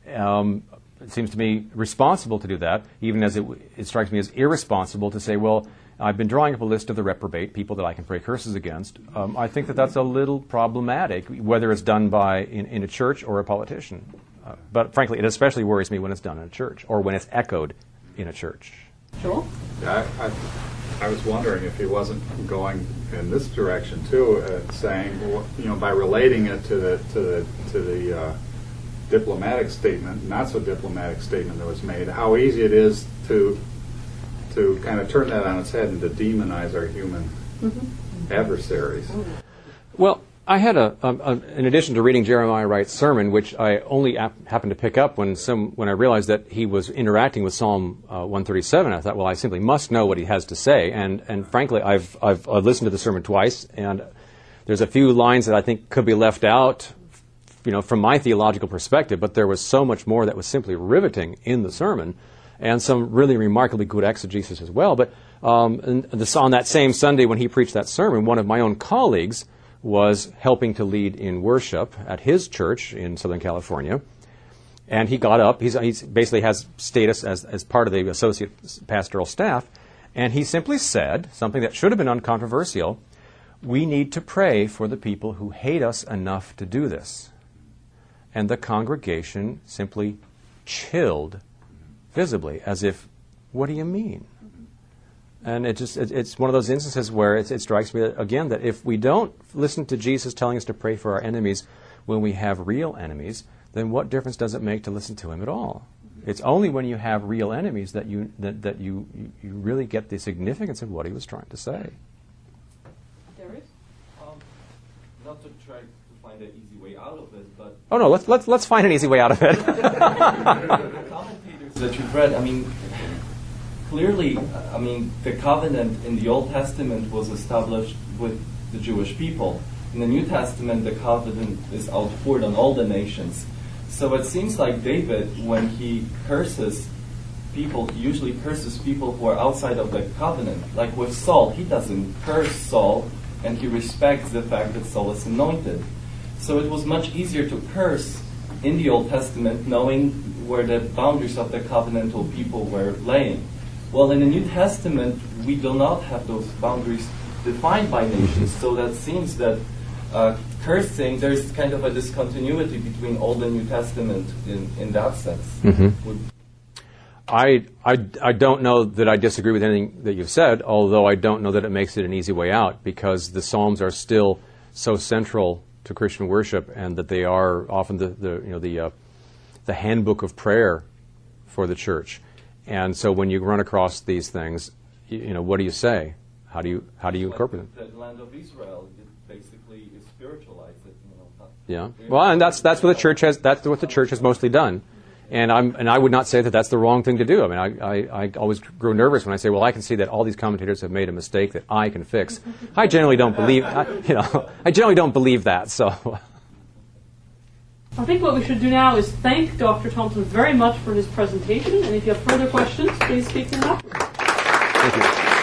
S1: It seems to me responsible to do that, even as it strikes me as irresponsible to say, well, I've been drawing up a list of the reprobate, people that I can pray curses against. I think that's a little problematic, whether it's done in a church or a politician. But frankly, it especially worries me when it's done in a church or when it's echoed in a church.
S2: Joel?
S7: Yeah, I was wondering if he wasn't going in this direction too, saying, by relating it to the diplomatic statement, not so diplomatic statement that was made, how easy it is to kind of turn that on its head and to demonize our human adversaries.
S1: Well, I had in addition to reading Jeremiah Wright's sermon, which I only happened to pick up when I realized that he was interacting with Psalm 137, I thought, well, I simply must know what he has to say. And frankly, I've listened to the sermon twice, and there's a few lines that I think could be left out, from my theological perspective, but there was so much more that was simply riveting in the sermon, and some really remarkably good exegesis as well. But on that same Sunday when he preached that sermon, one of my own colleagues was helping to lead in worship at his church in Southern California. And he got up. He basically has status as part of the associate pastoral staff. And he simply said something that should have been uncontroversial. We need to pray for the people who hate us enough to do this. And the congregation simply chilled visibly, as if, what do you mean? And it's one of those instances where it strikes me, again, that if we don't listen to Jesus telling us to pray for our enemies, when we have real enemies, then what difference does it make to listen to him at all? It's only when you have real enemies that you really get the significance of what he was trying to say.
S2: Darius?
S3: Not to try to find an easy way out of it, but
S1: Oh no, let's find an easy way out of it.
S3: the commentators that you've read, I mean, clearly, I mean, the covenant in the Old Testament was established with the Jewish people. In the New Testament, the covenant is outpoured on all the nations. So it seems like David, when he curses people, he usually curses people who are outside of the covenant. Like with Saul, he doesn't curse Saul, and he respects the fact that Saul is anointed. So it was much easier to curse in the Old Testament, knowing where the boundaries of the covenantal people were laying. Well, in the New Testament, we do not have those boundaries defined by nations, so that seems that cursing, there's kind of a discontinuity between Old and New Testament in that sense.
S1: Mm-hmm. I don't know that I disagree with anything that you've said, although I don't know that it makes it an easy way out, because the Psalms are still so central to Christian worship, and that they are often the handbook of prayer for the church. And so when you run across these things, what do you say? How do you incorporate them?
S3: The land of Israel, it basically is spiritualized.
S1: Yeah. Well, and that's what the church has. That's what the church has mostly done. And I would not say that that's the wrong thing to do. I mean, I always grow nervous when I say, well, I can see that all these commentators have made a mistake that I can fix. I generally don't believe. I generally don't believe that. So.
S2: I think what we should do now is thank Dr. Thompson very much for his presentation, and if you have further questions, please speak them up.
S1: Thank you.